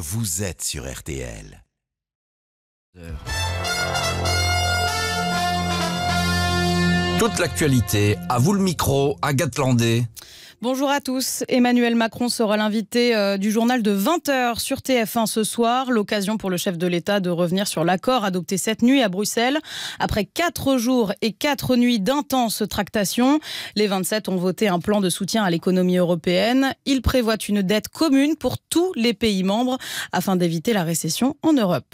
vous êtes sur RTL. Toute l'actualité, à vous le micro, Agathe Landé. Bonjour à tous. Emmanuel Macron sera l'invité du journal de 20h sur TF1 ce soir. L'occasion pour le chef de l'État de revenir sur l'accord adopté cette nuit à Bruxelles. Après 4 jours et 4 nuits d'intenses tractations, les 27 ont voté un plan de soutien à l'économie européenne. Il prévoit une dette commune pour tous les pays membres afin d'éviter la récession en Europe.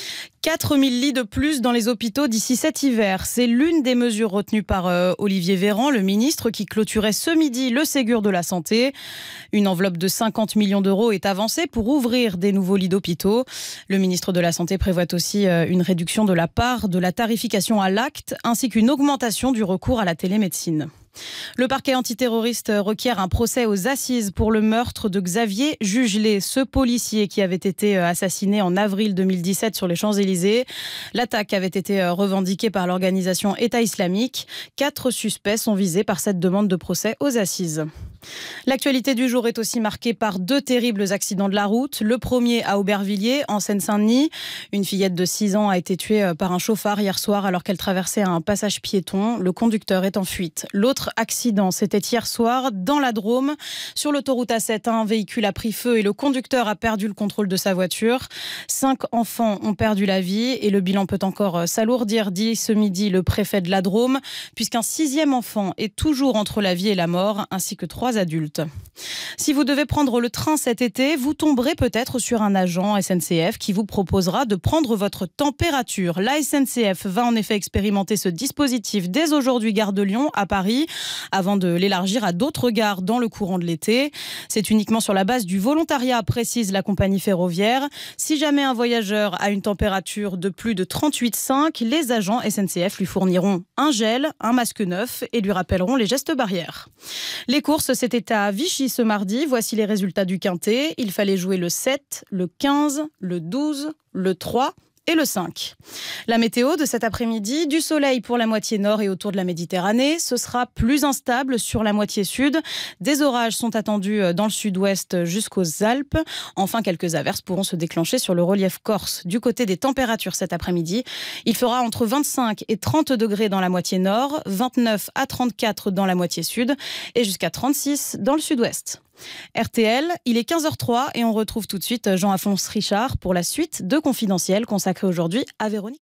4000 lits de plus dans les hôpitaux d'ici cet hiver. C'est l'une des mesures retenues par Olivier Véran, le ministre, qui clôturait ce midi le Ségur de la santé. Une enveloppe de 50 millions d'euros est avancée pour ouvrir des nouveaux lits d'hôpitaux. Le ministre de la Santé prévoit aussi une réduction de la part de la tarification à l'acte, ainsi qu'une augmentation du recours à la télémédecine. Le parquet antiterroriste requiert un procès aux assises pour le meurtre de Xavier Jugelé, ce policier qui avait été assassiné en avril 2017 sur les Champs-Élysées. L'attaque avait été revendiquée par l'organisation État islamique. 4 suspects sont visés par cette demande de procès aux assises. L'actualité du jour est aussi marquée par 2 terribles accidents de la route. Le premier à Aubervilliers, en Seine-Saint-Denis. Une fillette de 6 ans a été tuée par un chauffard hier soir alors qu'elle traversait un passage piéton. Le conducteur est en fuite. L'autre accident, c'était hier soir dans la Drôme. Sur l'autoroute A7, un véhicule a pris feu et le conducteur a perdu le contrôle de sa voiture. 5 enfants ont perdu la vie et le bilan peut encore s'alourdir, dit ce midi le préfet de la Drôme, puisqu'un 6e enfant est toujours entre la vie et la mort, ainsi que 3 adultes. Si vous devez prendre le train cet été, vous tomberez peut-être sur un agent SNCF qui vous proposera de prendre votre température. La SNCF va en effet expérimenter ce dispositif dès aujourd'hui gare de Lyon à Paris, avant de l'élargir à d'autres gares dans le courant de l'été. C'est uniquement sur la base du volontariat, précise la compagnie ferroviaire. Si jamais un voyageur a une température de plus de 38,5, les agents SNCF lui fourniront un gel, un masque neuf et lui rappelleront les gestes barrières. Les courses, c'était à Vichy ce mardi. Voici les résultats du quintet. Il fallait jouer le 7, le 15, le 12, le 3 et le 5. La météo de cet après-midi, du soleil pour la moitié nord et autour de la Méditerranée. Ce sera plus instable sur la moitié sud. Des orages sont attendus dans le sud-ouest jusqu'aux Alpes. Enfin, quelques averses pourront se déclencher sur le relief corse. Du côté des températures cet après-midi, il fera entre 25 et 30 degrés dans la moitié nord, 29 à 34 dans la moitié sud et jusqu'à 36 dans le sud-ouest. RTL, il est 15h03 et on retrouve tout de suite Jean-Alphonse Richard pour la suite de Confidentiel consacrée aujourd'hui à Véronique.